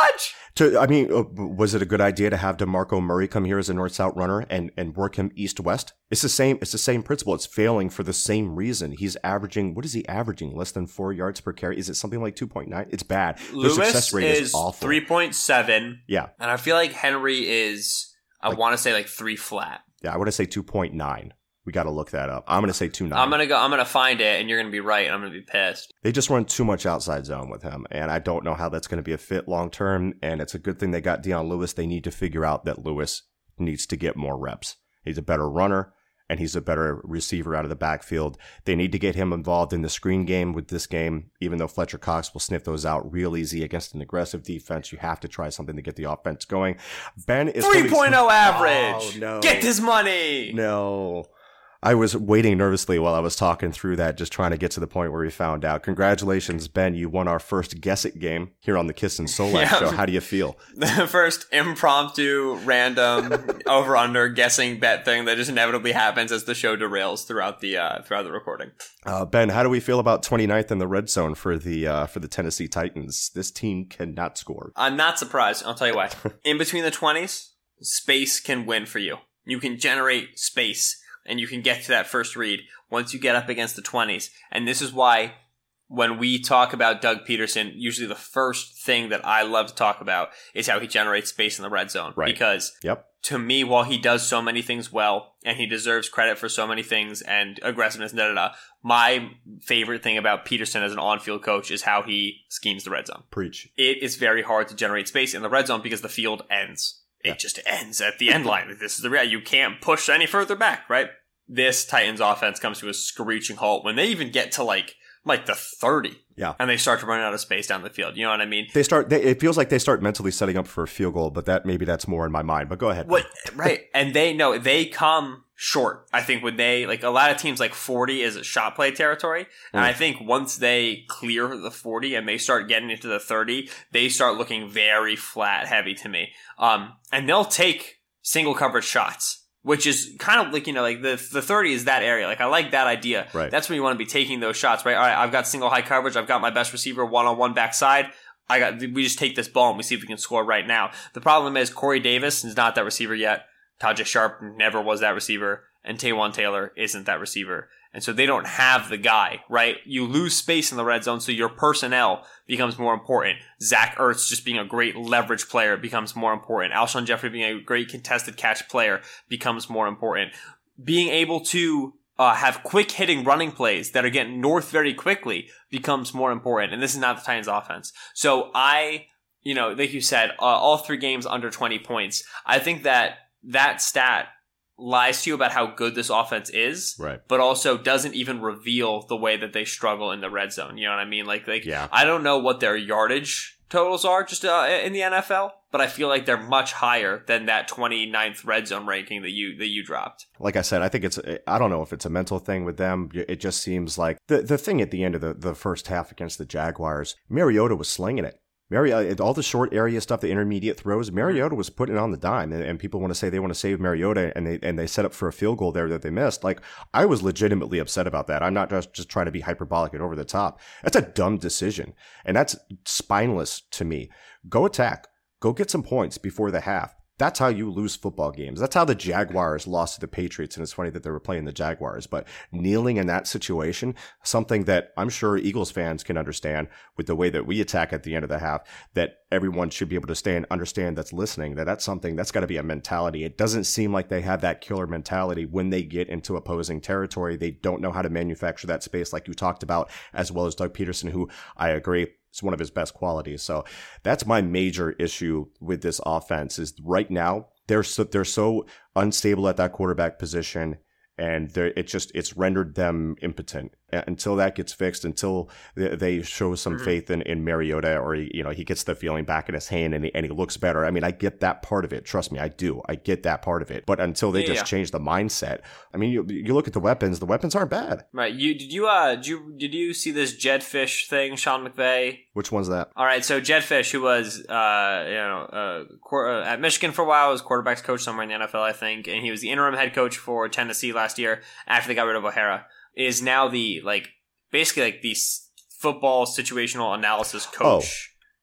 To, I mean, uh, was it a good idea to have DeMarco Murray come here as a north-south runner and, and work him east-west? It's the same. It's the same principle. It's failing for the same reason. He's averaging. What is he averaging? Less than four yards per carry. Is it something like two point nine? It's bad. Lewis Their success rate is, is awful. three point seven. Yeah, and I feel like Henry is. I Like- want to say like three flat. yeah. I want to say two point nine. We got to look that up. I'm going to say two nine. I'm gonna go. I'm gonna find it, and you're gonna be right, and I'm gonna be pissed. They just run too much outside zone with him, and I don't know how that's going to be a fit long term. And it's a good thing they got Dion Lewis. They need to figure out that Lewis needs to get more reps. He's a better runner, and he's a better receiver out of the backfield. They need to get him involved in the screen game with this game, even though Fletcher Cox will sniff those out real easy against an aggressive defense. You have to try something to get the offense going. Ben is three point oh average. Oh, no. Get this money. No. I was waiting nervously while I was talking through that, just trying to get to the point where we found out. Congratulations, Ben. You won our first Guess It game here on the Kiss and Solak Yeah. show. How do you feel? The first impromptu, random, over/under guessing bet thing that just inevitably happens as the show derails throughout the uh, throughout the recording. Uh, Ben, how do we feel about twenty-ninth in the red zone for the uh, for the Tennessee Titans? This team cannot score. I'm not surprised. I'll tell you why. In between the twenties, space can win for you. You can generate space. And you can get to that first read once you get up against the twenties. And this is why when we talk about Doug Peterson, usually the first thing that I love to talk about is how he generates space in the red zone. Right. Because Yep. to me, while he does so many things well, and he deserves credit for so many things and aggressiveness and da da da, my favorite thing about Peterson as an on-field coach is how he schemes the red zone. Preach. It is very hard to generate space in the red zone because the field ends. It Yeah. just ends at the end line. This is the reality. You can't push any further back, right? This Titans offense comes to a screeching halt when they even get to like like the thirty. Yeah. And they start to run out of space down the field. You know what I mean? They start. They, it feels like they start mentally setting up for a field goal, but that maybe that's more in my mind. But go ahead. What right. And they know they come short. I think when they like a lot of teams like forty is a shot play territory. And Mm. I think once they clear the forty and they start getting into the thirty, they start looking very flat heavy to me. Um and they'll take single coverage shots. Which is kind of like, you know, like the the thirty is that area. Like, I like that idea. Right. That's when you want to be taking those shots, right? All right, I've got single high coverage. I've got my best receiver one-on-one backside. I got, we just take this ball and we see if we can score right now. The problem is Corey Davis is not that receiver yet. Tajay Sharp never was that receiver. And Taywan Taylor isn't that receiver. And so they don't have the guy, right? You lose space in the red zone, so your personnel becomes more important. Zach Ertz just being a great leverage player becomes more important. Alshon Jeffrey being a great contested catch player becomes more important. Being able to uh, have quick hitting running plays that are getting north very quickly becomes more important. And this is not the Titans offense. So I, you know, like you said, uh, all three games under twenty points. I think that that stat lies to you about how good this offense is, Right. but also doesn't even reveal the way that they struggle in the red zone. You know what I mean? Like, like Yeah. I don't know what their yardage totals are just uh, in the N F L, but I feel like they're much higher than that twenty-ninth red zone ranking that you that you dropped. Like I said, I think it's, I don't know if it's a mental thing with them. It just seems like the, the thing at the end of the, the first half against the Jaguars, Mariota was slinging it. Mariota, all the short area stuff, the intermediate throws, Mariota was putting it on the dime, and, and people want to say they want to save Mariota, and they and they set up for a field goal there that they missed. Like, I was legitimately upset about that. I'm not just, just trying to be hyperbolic and over the top. That's a dumb decision, and that's spineless to me. Go attack. Go get some points before the half. That's how you lose football games. That's how the Jaguars lost to the Patriots, and it's funny that they were playing the Jaguars. But kneeling in that situation, something that I'm sure Eagles fans can understand with the way that we attack at the end of the half, that everyone should be able to stay and understand that's listening, that that's something that's got to be a mentality. It doesn't seem like they have that killer mentality when they get into opposing territory. They don't know how to manufacture that space like you talked about, as well as Doug Peterson, who I agree it's one of his best qualities. So that's my major issue with this offense is right now they're so, they're so unstable at that quarterback position, and it just it's rendered them impotent. Until that gets fixed, until they show some mm-hmm. faith in, in Mariota, or he, you know, he gets the feeling back in his hand and he, and he looks better. I mean, I get that part of it. Trust me, I do. I get that part of it. But until they yeah, just yeah. change the mindset, I mean, you you look at the weapons. The weapons aren't bad. Right. You did you uh did you did you see this Jedfish thing, Sean McVay? Which one's that? All right. So Jedfish, who was uh you know uh at Michigan for a while, was quarterbacks coach somewhere in the N F L, I think, and he was the interim head coach for Tennessee last year after they got rid of O'Hara. Is now the, like, basically, like, the football situational analysis coach oh.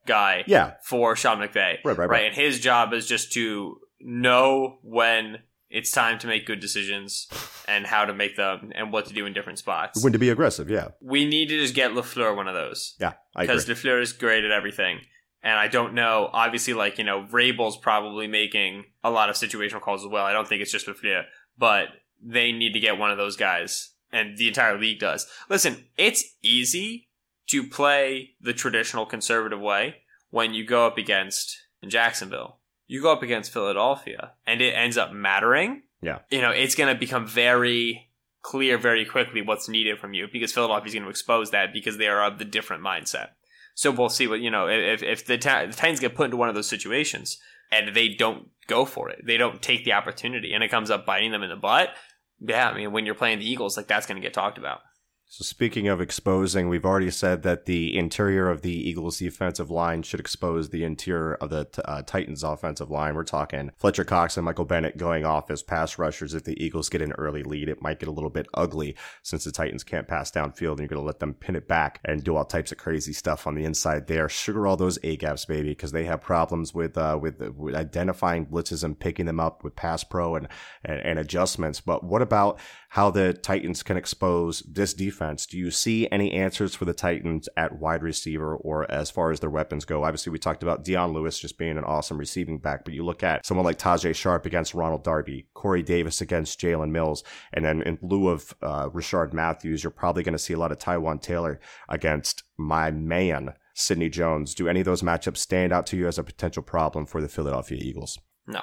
guy Yeah. for Sean McVay. Right, right, right. And his job is just to know when it's time to make good decisions and how to make them and what to do in different spots. When to be aggressive, yeah. We need to just get LaFleur one of those. Yeah, I agree. Because LaFleur is great at everything. And I don't know, obviously, like, you know, Vrabel's probably making a lot of situational calls as well. I don't think it's just LaFleur, but they need to get one of those guys. And the entire league does. Listen, it's easy to play the traditional conservative way when you go up against Jacksonville. You go up against Philadelphia, and it ends up mattering. Yeah. You know, it's going to become very clear very quickly what's needed from you because Philadelphia's going to expose that because they are of the different mindset. So we'll see what, you know, if if the, ta- the Titans get put into one of those situations and they don't go for it, they don't take the opportunity, and it comes up biting them in the butt, yeah, I mean, when you're playing the Eagles, like, that's going to get talked about. So speaking of exposing, we've already said that the interior of the Eagles defensive line should expose the interior of the uh, Titans offensive line. We're talking Fletcher Cox and Michael Bennett going off as pass rushers. If the Eagles get an early lead, it might get a little bit ugly since the Titans can't pass downfield, and you're going to let them pin it back and do all types of crazy stuff on the inside there. Sugar all those A-gaps, baby, because they have problems with, uh, with with identifying blitzes and picking them up with pass pro and, and, and adjustments. But what about how the Titans can expose this defense? Do you see any answers for the Titans at wide receiver or as far as their weapons go? Obviously, we talked about Dion Lewis just being an awesome receiving back, but you look at someone like Tajay Sharp against Ronald Darby, Corey Davis against Jalen Mills, and then in lieu of uh, Rashard Matthews, you're probably going to see a lot of Tywan Taylor against my man, Sidney Jones. Do any of those matchups stand out to you as a potential problem for the Philadelphia Eagles? No.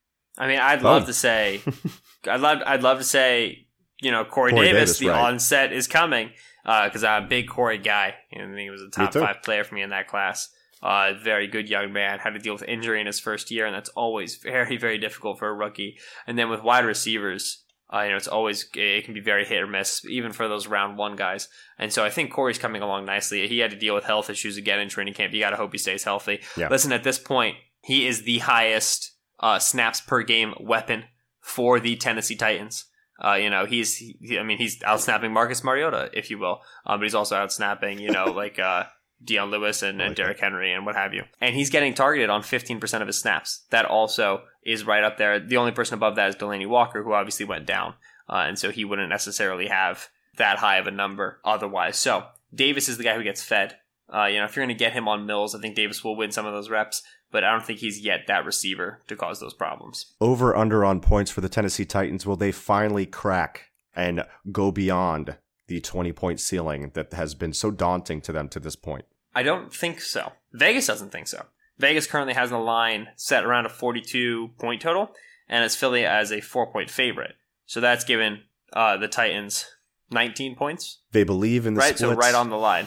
I mean, I'd Oh. love to say, I'd love, I'd love to say, you know, Corey, Corey Davis, Davis, the right. onset is coming, because uh, I'm a big Corey guy, and he was a top too. five player for me in that class. Uh, very good young man, had to deal with injury in his first year, and that's always very, very difficult for a rookie. And then with wide receivers, uh, you know, it's always, it can be very hit or miss, even for those round one guys. And so I think Corey's coming along nicely. He had to deal with health issues again in training camp. You got to hope he stays healthy. Yeah. Listen, at this point, he is the highest uh, snaps per game weapon for the Tennessee Titans. Uh, you know, he's, he, I mean, he's outsnapping Marcus Mariota, if you will. Um, but he's also outsnapping, you know, like uh, Dion Lewis and, and Derrick Henry and what have you. And he's getting targeted on fifteen percent of his snaps. That also is right up there. The only person above that is Delaney Walker, who obviously went down. Uh, and so he wouldn't necessarily have that high of a number otherwise. So Davis is the guy who gets fed. Uh, you know, if you're going to get him on Mills, I think Davis will win some of those reps. But I don't think he's yet that receiver to cause those problems. Over under on points for the Tennessee Titans. Will they finally crack and go beyond the twenty-point ceiling that has been so daunting to them to this point? I don't think so. Vegas doesn't think so. Vegas currently has a line set around a forty-two point total, and has Philly as a four-point favorite. So that's given uh, the Titans nineteen points. They believe in the right, splits. so right on the line.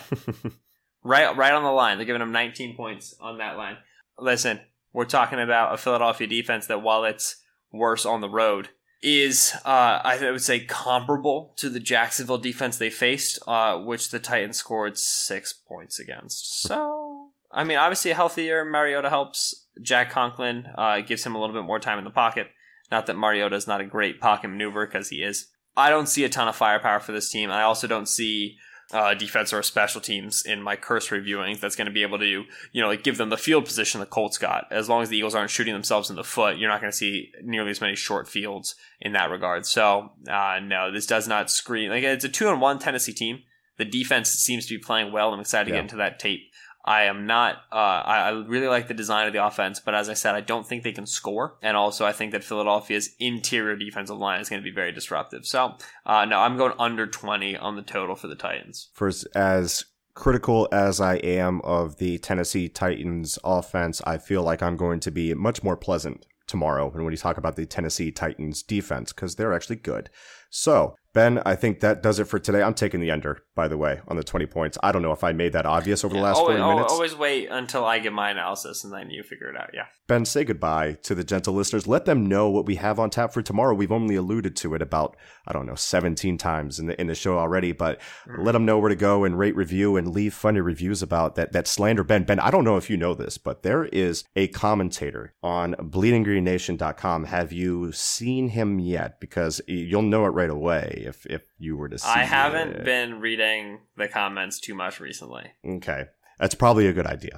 right, right on the line. They're giving them nineteen points on that line. Listen, we're talking about a Philadelphia defense that, while it's worse on the road, is, uh, I would say, comparable to the Jacksonville defense they faced, uh, which the Titans scored six points against. So, I mean, obviously a healthier Mariota helps. Jack Conklin uh, gives him a little bit more time in the pocket. Not that Mariota is not a great pocket maneuver, because he is. I don't see a ton of firepower for this team. I also don't see uh, defense or special teams in my cursory viewings that's going to be able to, you know, like give them the field position the Colts got. As long as the Eagles aren't shooting themselves in the foot, you're not going to see nearly as many short fields in that regard. So, uh, no, this does not scream. Like, it's a two and one Tennessee team. The defense seems to be playing well. I'm excited to Yeah. get into that tape. I am not, uh, I, I really like the design of the offense, but as I said, I don't think they can score. And also, I think that Philadelphia's interior defensive line is going to be very disruptive. So, uh, no, I'm going under twenty on the total for the Titans. For as, as critical as I am of the Tennessee Titans offense, I feel like I'm going to be much more pleasant tomorrow when we talk about the Tennessee Titans defense, because they're actually good. So, Ben, I think that does it for today. I'm taking the under, by the way, on the twenty points. I don't know if I made that obvious over the Yeah, last always, forty minutes. Always wait until I give my analysis and then you figure it out. Yeah. Ben, say goodbye to the gentle listeners. Let them know what we have on tap for tomorrow. We've only alluded to it about, I don't know, seventeen times in the in the show already, but mm-hmm. let them know where to go and rate, review, and leave funny reviews about that that slander. Ben, Ben, I don't know if you know this, but there is a commentator on bleeding green nation dot com. Have you seen him yet? Because you'll know it right away if, if you were to see I haven't it. been reading the comments too much recently. Okay. That's probably a good idea.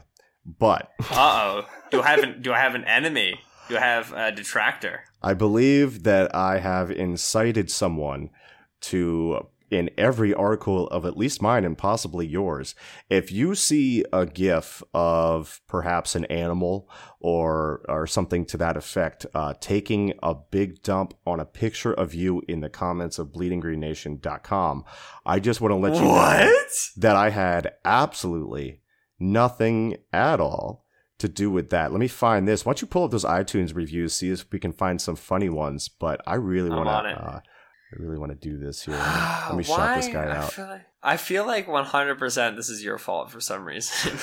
But uh oh, do I have an, do I have an enemy? Do I have a detractor? I believe that I have incited someone to, in every article of at least mine and possibly yours, if you see a GIF of perhaps an animal or or something to that effect, uh, taking a big dump on a picture of you in the comments of bleeding green nation dot com, I just want to let you what? know that I had absolutely nothing at all to do with that. Let me find this. Why don't you pull up those iTunes reviews, see if we can find some funny ones, but I really want to... Uh, I really want to do this here. Let me shout this guy out. I feel like, I feel like one hundred percent this is your fault for some reason.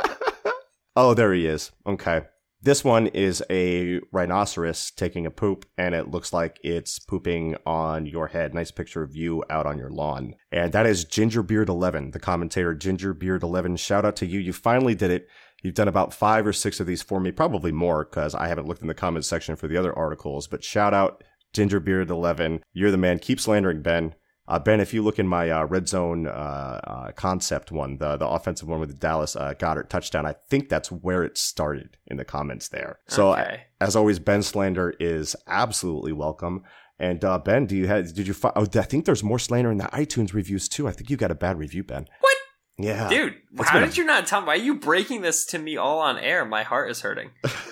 Oh, there he is. Okay. This one is a rhinoceros taking a poop, and it looks like it's pooping on your head. Nice picture of you out on your lawn. And that is Gingerbeard eleven, the commentator Gingerbeard eleven. Shout out to you. You finally did it. You've done about five or six of these for me, probably more, because I haven't looked in the comments section for the other articles. But shout out Gingerbeard eleven. You're the man. Keep slandering Ben. Uh, Ben, if you look in my uh, red zone uh, uh, concept one, the the offensive one with the Dallas uh, Goddard touchdown, I think that's where it started in the comments there. So Okay. as always, Ben slander is absolutely welcome. And uh, Ben, do you have? Did you? Fi- oh, I think there's more slander in the iTunes reviews too. I think you got a bad review, Ben. What? Yeah, Dude, It's how been did a- you not tell me? Why are you breaking this to me all on air? My heart is hurting.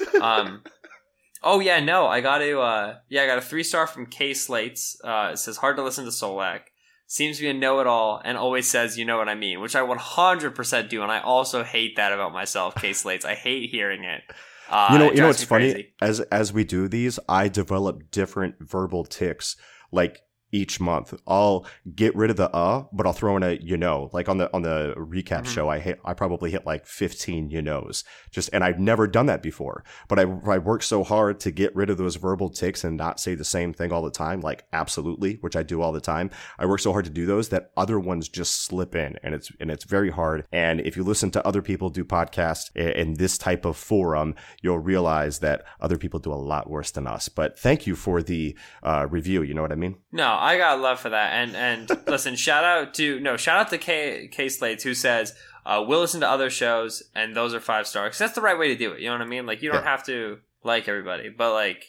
Um. Oh yeah, no, I got to. Uh, yeah, I got a three star from K Slates. Uh, it says hard to listen to Solak. Seems to be a know-it-all and always says, you know what I mean, which I one hundred percent do, and I also hate that about myself, K Slates. I hate hearing it. Uh, you know, it you know drives what's me funny? crazy. As as we do these, I develop different verbal tics, like each month. I'll get rid of the uh, but I'll throw in a you know. Like on the on the recap Mhm. show, I hit I probably hit like fifteen you knows. Just and I've never done that before. But I I work so hard to get rid of those verbal tics and not say the same thing all the time, like absolutely, which I do all the time. I work so hard to do those that other ones just slip in, and it's and it's very hard. And if you listen to other people do podcasts i- in this type of forum, you'll realize that other people do a lot worse than us. But thank you for the uh, review. You know what I mean? No, I got love for that. And and listen, shout out to no, shout out to K K Slates who says uh, we'll listen to other shows and those are five stars. That's the right way to do it. You know what I mean? Like you don't Yeah. have to like everybody, but like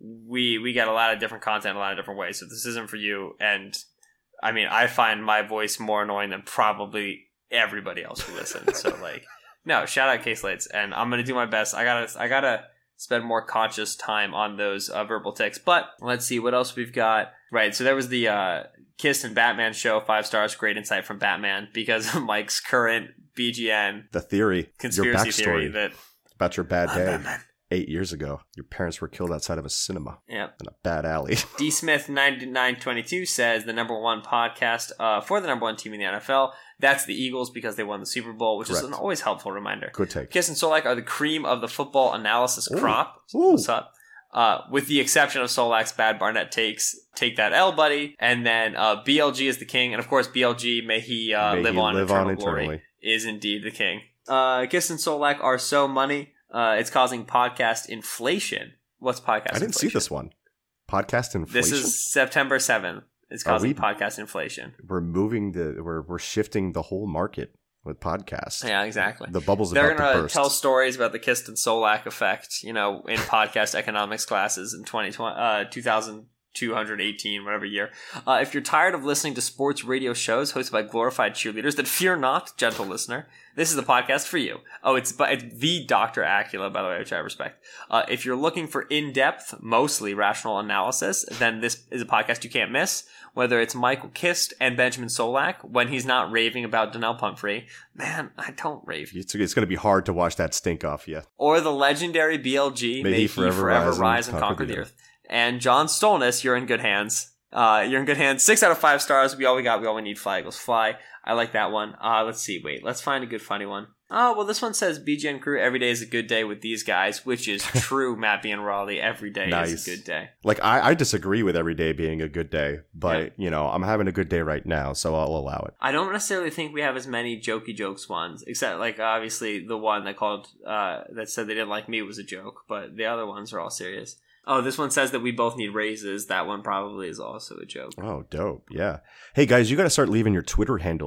we we get a lot of different content a lot of different ways. So this isn't for you. And I mean, I find my voice more annoying than probably everybody else who listens. So like, no, shout out K Slates, and I'm gonna do my best. I gotta I gotta spend more conscious time on those uh, verbal tics. But let's see what else we've got. Right, so there was the uh, Kiss and Batman show, five stars, great insight from Batman because of Mike's current B G N The theory, your conspiracy backstory theory that about your bad I'm day Batman. eight years ago. Your parents were killed outside of a cinema Yeah. in a bad alley. D Smith ninety-nine twenty-two says the number one podcast uh, for the number one team in the N F L. That's the Eagles because they won the Super Bowl, which is Correct. an always helpful reminder. Good take. Kiss and Solak are the cream of the football analysis Ooh. crop. Ooh. What's up? Uh, with the exception of Solak's bad Barnett takes, take that L, buddy. And then uh, B L G is the king. And of course, B L G, may he uh, May live he on in live eternal on glory, eternally. is indeed the king. Uh, Kiss and Solak are so money. Uh, it's causing podcast inflation. What's podcast I didn't see inflation? this one. Podcast inflation. This is September seventh. It's Are causing we- podcast inflation. We're moving the. We're we're shifting the whole market with podcasts. Yeah, exactly. The bubble's They're about to going to burst. tell stories about the Kist and Solak effect, you know, in podcast economics classes in twenty twenty, uh, two thousand two hundred eighteen, whatever year. Uh, if you're tired of listening to sports radio shows hosted by glorified cheerleaders, then fear not, gentle listener. This is the podcast for you. Oh, it's, it's the Doctor Acula, by the way, which I respect. Uh, if you're looking for in-depth, mostly rational analysis, then this is a podcast you can't miss. Whether it's Michael Kist and Benjamin Solak, when he's not raving about Donnell Pumphrey. Man, I don't rave. It's, it's going to be hard to wash that stink off you. Or the legendary B L G, May, he forever, rise and conquer the earth. And John Stolness, you're in good hands. Uh, you're in good hands. Six out of five stars. We all we got. We all we need. Fly Eagles fly. I like that one. Uh, let's see. Wait, let's find a good funny one. Oh, well, this one says B G N crew, every day is a good day with these guys, which is true, Matt and Raleigh. Every day Nice. is a good day. Like, I, I disagree with every day being a good day, but, Yeah. you know, I'm having a good day right now, so I'll allow it. I don't necessarily think we have as many jokey jokes ones, except, like, obviously the one that called, uh, that said they didn't like me was a joke, but the other ones are all serious. Oh, this one says that we both need raises. That one probably is also a joke. Oh, dope. Yeah. Hey, guys, you got to start leaving your Twitter handles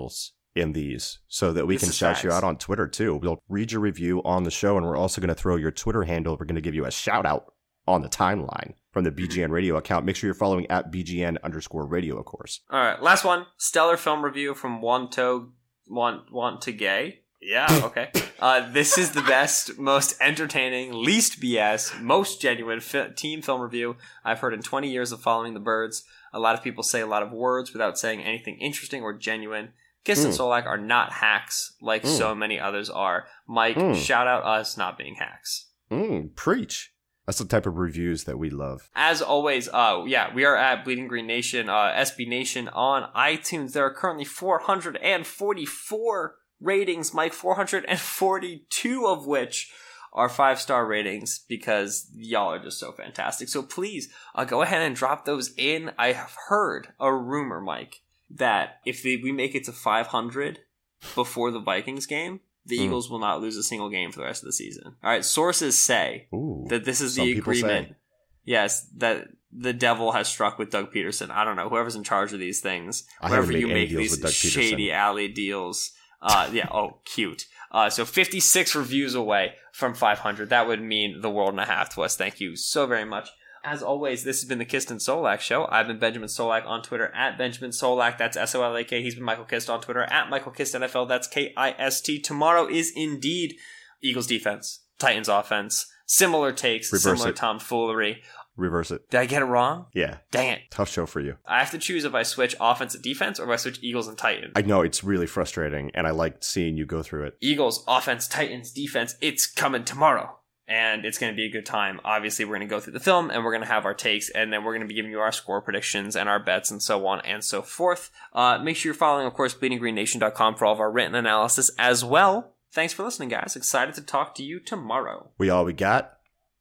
in these so that we This can is shout facts. you out on Twitter too. We'll read your review on the show, and we're also going to throw your Twitter handle. We're going to give you a shout out on the timeline from the B G N Radio account. Make sure you're following at B G N underscore radio, of course. All right, last one. Stellar film review from Wanto Want Want to Gay. Yeah, okay. Uh, this is the best, most entertaining, least B S, most genuine fi- team film review I've heard in twenty years of following the Birds. A lot of people say a lot of words without saying anything interesting or genuine. Kiss and Mm. Solak are not hacks like Mm. so many others are. Mike, Mm. shout out us not being hacks. Mm, preach. That's the type of reviews that we love. As always, uh, yeah, we are at Bleeding Green Nation, uh, S B Nation on iTunes. There are currently four hundred forty-four ratings, Mike, four hundred forty-two of which are five-star ratings because y'all are just so fantastic. So please, uh, go ahead and drop those in. I have heard a rumor, Mike, that if they, we make it to five hundred before the Vikings game, the Mm. Eagles will not lose a single game for the rest of the season. All right, sources say Ooh, that this is some the people say. agreement. Yes, that the devil has struck with Doug Peterson. I don't know, whoever's in charge of these things. I haven't Wherever made you any make deals these with Doug Peterson. shady alley deals. Uh, yeah, oh, cute. Uh, so fifty-six reviews away from five hundred. That would mean the world and a half to us. Thank you so very much. As always, this has been the Kist and Solak Show. I've been Benjamin Solak on Twitter at Benjamin Solak. That's S O L A K. He's been Michael Kist on Twitter at Michael Kist N F L. That's K I S T. Tomorrow is indeed Eagles defense, Titans offense. Similar takes, Reverse similar it. tomfoolery. Reverse it. Did I get it wrong? Yeah. Dang it. Tough show for you. I have to choose if I switch offense and defense or if I switch Eagles and Titans. I know it's really frustrating, and I like seeing you go through it. Eagles, offense, Titans, defense. It's coming tomorrow. And it's going to be a good time. Obviously, we're going to go through the film and we're going to have our takes, and then we're going to be giving you our score predictions and our bets and so on and so forth. Uh, make sure you're following, of course, bleeding green nation dot com for all of our written analysis as well. Thanks for listening, guys. Excited to talk to you tomorrow. We all we got.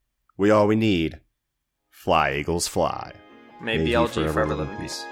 We all we need. Fly, Eagles, fly. May May B he L G forever forever live live in in peace.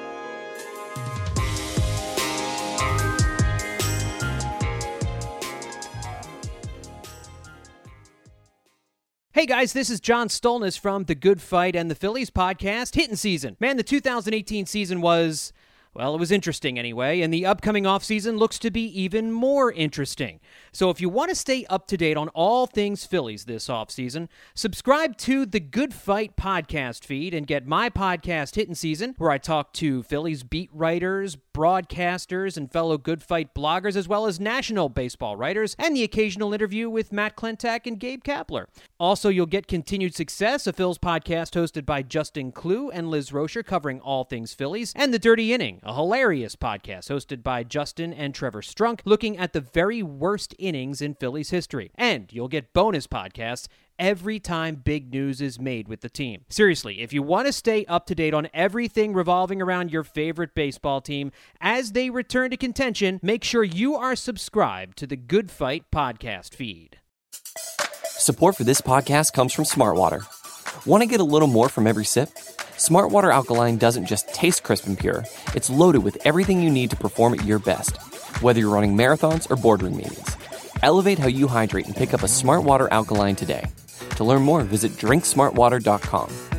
Hey guys, this is John Stolnis from The Good Fight and the Phillies podcast, Hittin' Season. Man, the two thousand eighteen season was, well, it was interesting anyway, and the upcoming offseason looks to be even more interesting. So if you want to stay up to date on all things Phillies this offseason, subscribe to The Good Fight podcast feed and get my podcast Hittin' Season, where I talk to Phillies beat writers, broadcasters, and fellow Good Fight bloggers, as well as national baseball writers, and the occasional interview with Matt Klentak and Gabe Kapler. Also, you'll get Continued Success, a Phil's podcast hosted by Justin Klugh and Liz Rocher covering all things Phillies, and The Dirty Inning, a hilarious podcast hosted by Justin and Trevor Strunk, looking at the very worst innings in Phillies history. And you'll get bonus podcasts every time big news is made with the team. Seriously, if you want to stay up to date on everything revolving around your favorite baseball team as they return to contention, make sure you are subscribed to the Good Fight podcast feed. Support for this podcast comes from Smartwater. Want to get a little more from every sip? Smartwater Alkaline doesn't just taste crisp and pure, it's loaded with everything you need to perform at your best, whether you're running marathons or boardroom meetings. Elevate how you hydrate and pick up a Smartwater Alkaline today. To learn more, visit drink smart water dot com.